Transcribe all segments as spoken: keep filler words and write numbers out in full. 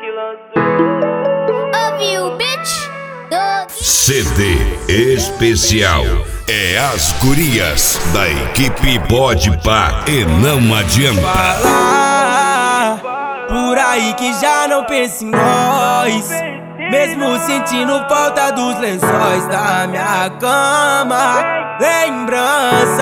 que lançou. Ouviu, bitch? C D especial é as gurias da equipe Pode Pá e Não Adianta. Falar por aí que já não pensa em nós, mesmo sentindo falta dos lençóis da minha cama. Lembranças,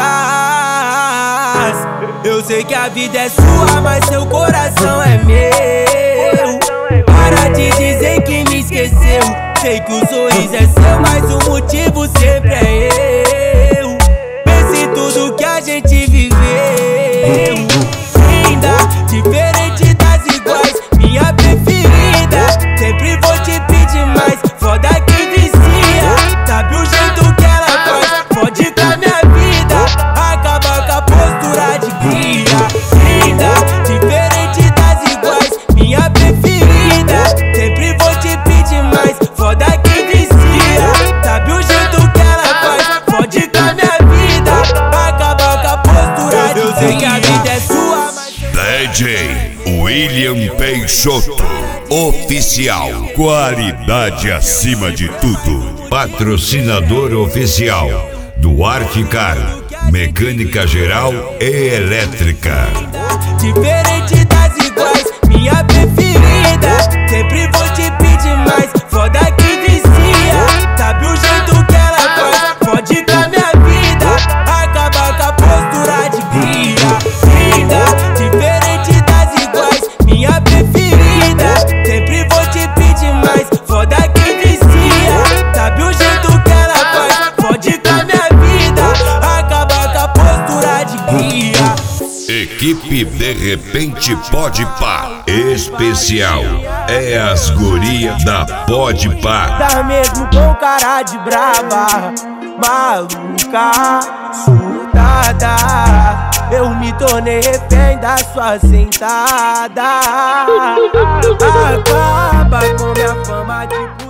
eu sei que a vida é sua, mas seu coração é meu. Para de dizer que me esqueceu. Sei que o sorriso é seu, mas o motivo sempre é eu. Pense em tudo que a gente viveu. Linda, diferente das iguais, minha preferida. Sempre vou te pedir mais, foda que vicia. Sabe o jeito que ela faz, pode com a minha vida. Acaba com a postura de cria. Linda, diferente das iguais, minha preferida. Sempre vou te pedir mais, foda que vicia. Sabe o jeito que ela faz, pode com a minha vida. Acaba com a postura de cria. Eu sei que a vida é sua, mas D J William Peixoto, oficial, qualidade acima de tudo. Patrocinador oficial do Arquicar, mecânica geral e elétrica. Diferente das iguais, minha preferida. Sempre vou te pedir mais, foda que vicia. Sabe o jeito que ela faz, pode com a minha vida. Acaba com a postura de cria. Linda, diferente das iguais, minha preferida. Sempre vou te pedir mais, foda que vicia. Sabe o jeito que ela faz, pode com a minha vida. Acaba com a postura de cria. Equipe De Repente Pode Pá especial é as gurias da Pode Pá. Tá mesmo com cara de brava, maluca, surtada. Eu me tornei refém da sua sentada. Acaba com minha fama de